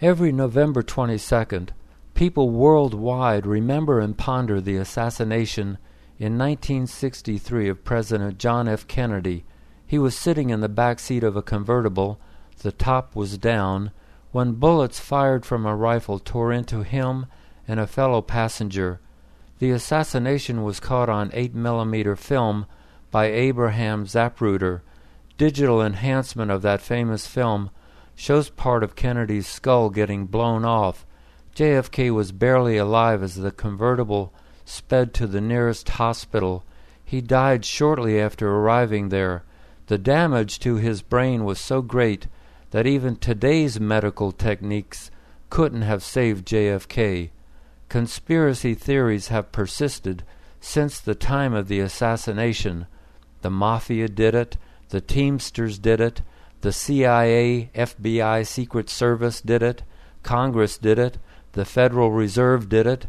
Every November 22nd, people worldwide remember and ponder the assassination in 1963 of President John F. Kennedy. He was sitting in the back seat of a convertible, the top was down, when bullets fired from a rifle tore into him and a fellow passenger. The assassination was caught on 8mm film by Abraham Zapruder. Digital enhancement of that famous film shows part of Kennedy's skull getting blown off. JFK was barely alive as the convertible sped to the nearest hospital. He died shortly after arriving there. The damage to his brain was so great that even today's medical techniques couldn't have saved JFK. Conspiracy theories have persisted since the time of the assassination. The Mafia did it, the Teamsters did it, the CIA, FBI, Secret Service did it, Congress did it, the Federal Reserve did it,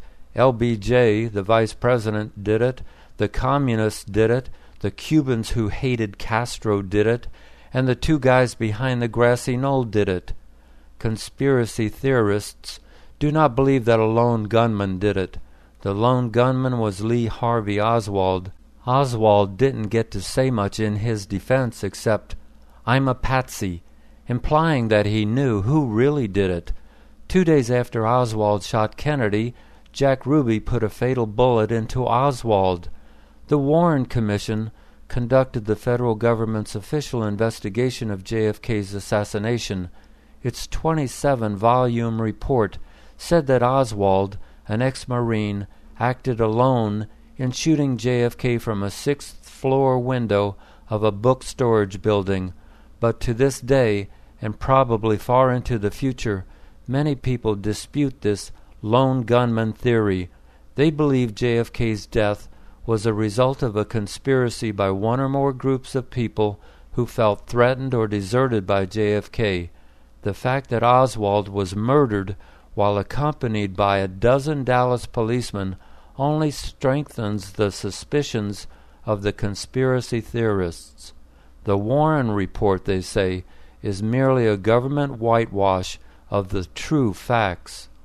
LBJ, the Vice President, did it, the Communists did it, the Cubans who hated Castro did it, and the two guys behind the grassy knoll did it. Conspiracy theorists do not believe that a lone gunman did it. The lone gunman was Lee Harvey Oswald. Oswald didn't get to say much in his defense except, "I'm a patsy," implying that he knew who really did it. 2 days after Oswald shot Kennedy, Jack Ruby put a fatal bullet into Oswald. The Warren Commission conducted the federal government's official investigation of JFK's assassination. Its 27-volume report said that Oswald, an ex-Marine, acted alone in shooting JFK from a 6th-floor window of a book storage building. But to this day, and probably far into the future, many people dispute this lone gunman theory. They believe JFK's death was a result of a conspiracy by one or more groups of people who felt threatened or deserted by JFK. The fact that Oswald was murdered while accompanied by a dozen Dallas policemen only strengthens the suspicions of the conspiracy theorists. The Warren Report, they say, is merely a government whitewash of the true facts.